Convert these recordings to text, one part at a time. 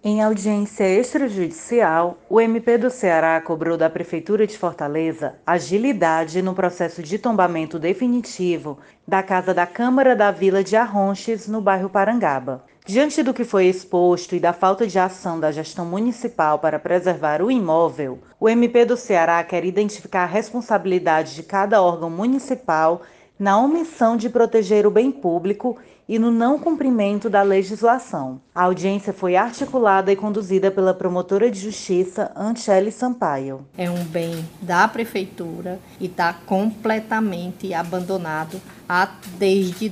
Em audiência extrajudicial, o MP do Ceará cobrou da Prefeitura de Fortaleza agilidade no processo de tombamento definitivo da casa da Câmara da Vila de Arronches, no bairro Parangaba. Diante do que foi exposto e da falta de ação da gestão municipal para preservar o imóvel, o MP do Ceará quer identificar a responsabilidade de cada órgão municipal na omissão de proteger o bem público e no não cumprimento da legislação. A audiência foi articulada e conduzida pela promotora de justiça Anchele Sampaio. É um bem da prefeitura e está completamente abandonado desde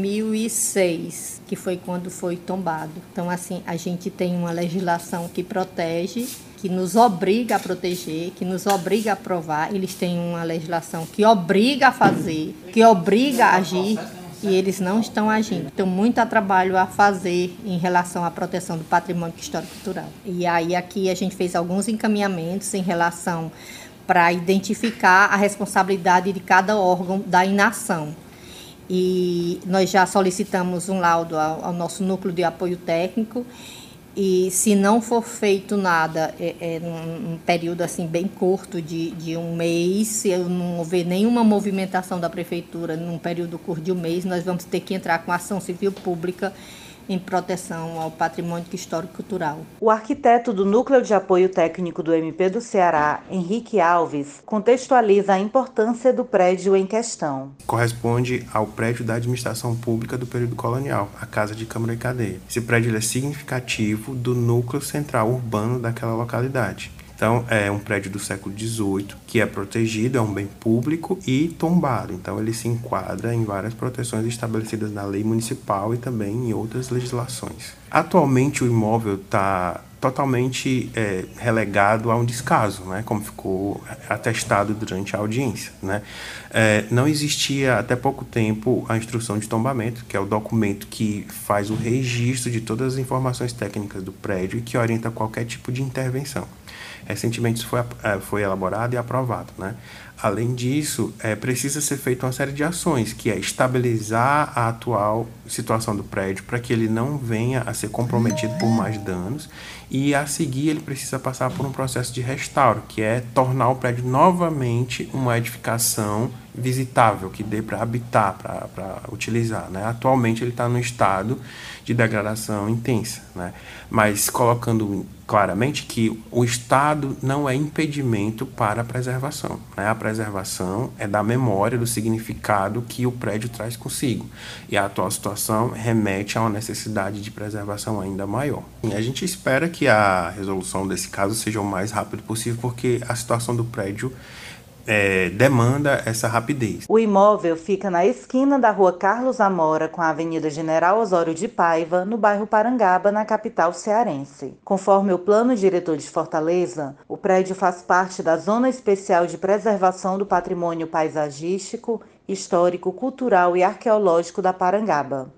2006, que foi quando foi tombado. Então, assim, a gente tem uma legislação que protege, que nos obriga a proteger, que nos obriga a aprovar. Eles têm uma legislação que obriga a fazer, que obriga a agir, e eles não estão agindo. Tem muito trabalho a fazer em relação à proteção do patrimônio histórico e cultural. E aí aqui a gente fez alguns encaminhamentos em relação para identificar a responsabilidade de cada órgão da inação. E nós já solicitamos um laudo ao nosso núcleo de apoio técnico. E se não for feito nada num período assim bem curto de um mês, se não houver nenhuma movimentação da prefeitura num período curto de um mês, nós vamos ter que entrar com ação civil pública em proteção ao patrimônio histórico e cultural. O arquiteto do Núcleo de Apoio Técnico do MP do Ceará, Henrique Alves, contextualiza a importância do prédio em questão. Corresponde ao prédio da administração pública do período colonial, a Casa de Câmara e Cadeia. Esse prédio é significativo do núcleo central urbano daquela localidade. Então, é um prédio do século XVIII, que é protegido, é um bem público e tombado. Então, ele se enquadra em várias proteções estabelecidas na lei municipal e também em outras legislações. Atualmente, o imóvel está totalmente relegado a um descaso, né, como ficou atestado durante a audiência, né. Não existia até pouco tempo a instrução de tombamento, que é o documento que faz o registro de todas as informações técnicas do prédio e que orienta qualquer tipo de intervenção. Recentemente isso foi elaborado e aprovado, né? Além disso, precisa ser feita uma série de ações, que é estabilizar a atual situação do prédio para que ele não venha a ser comprometido por mais danos, e a seguir ele precisa passar por um processo de restauro, que é tornar o prédio novamente uma edificação visitável, que dê para habitar, para utilizar, né? Atualmente ele está no estado de degradação intensa, né? Mas colocando claramente que o Estado não é impedimento para a preservação, né? A preservação é da memória, do significado que o prédio traz consigo. E a atual situação remete a uma necessidade de preservação ainda maior. E a gente espera que a resolução desse caso seja o mais rápido possível, porque a situação do prédio demanda essa rapidez. O imóvel fica na esquina da Rua Carlos Amora com a Avenida General Osório de Paiva, no bairro Parangaba, na capital cearense. Conforme o plano diretor de Fortaleza, o prédio faz parte da Zona Especial de Preservação do Patrimônio Paisagístico, Histórico, Cultural e Arqueológico da Parangaba.